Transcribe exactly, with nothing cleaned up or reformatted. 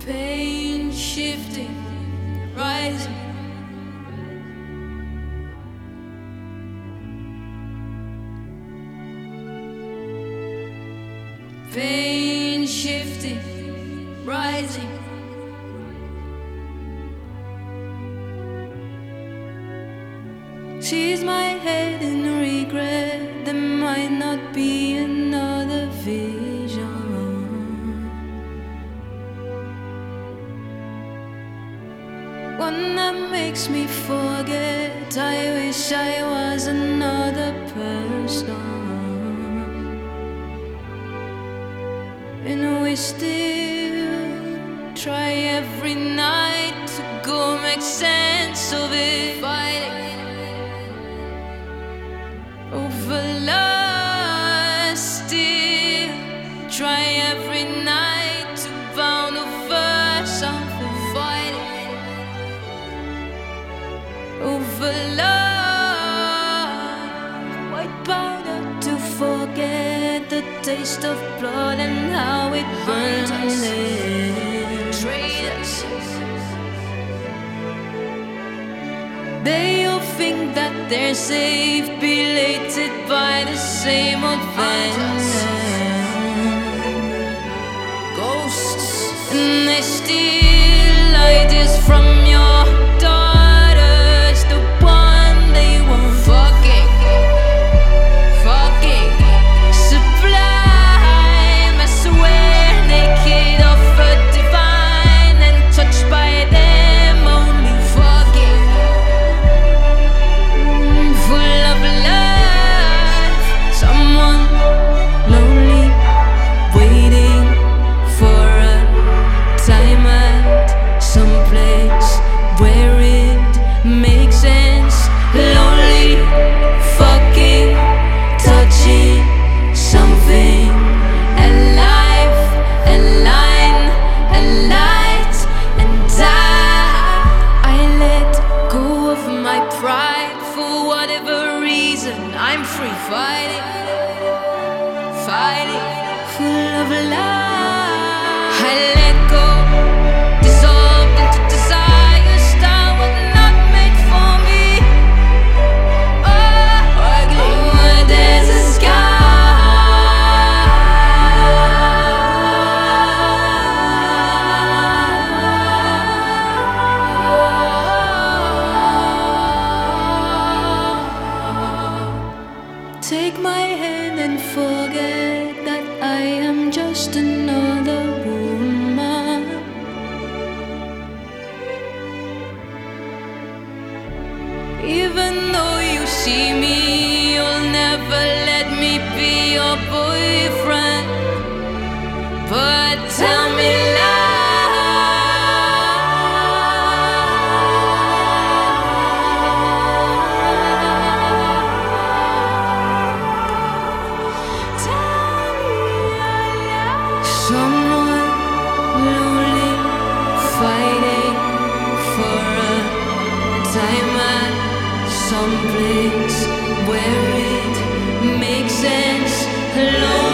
Pain shifting, rising. Pain shifting, rising. Sees my head in regret. There might not be another vision. One that makes me forget. I wish I was another person. And we still try every night to go make sense of it. Fighting over lust, still try every night to bound over something. Fighting over love, white powder to forget the taste of blood and how it burns us, betrayed us. They all think that they're safe, belated by the same old vengeance. Ghosts, and they steal ideas from your daughters, the one they want. Fucking, fucking sublime. I swear, naked of a divine and touched by them only. Fucking full of life. Someone lonely, waiting for a time at some place where it makes sense. Lonely, fucking touching something alive, a line, a light, and I, I let go of my pride for whatever reason. I'm free, fighting, fighting, full of life. I let go, dissolved into desires that were not made for me. Oh, ugly, oh, there's a sky. Take my hand and forget that I am just another woman. Even though you see me, you'll never let me be your boyfriend. But tell me someone lonely, fighting for a time at some place where it makes sense. Alone.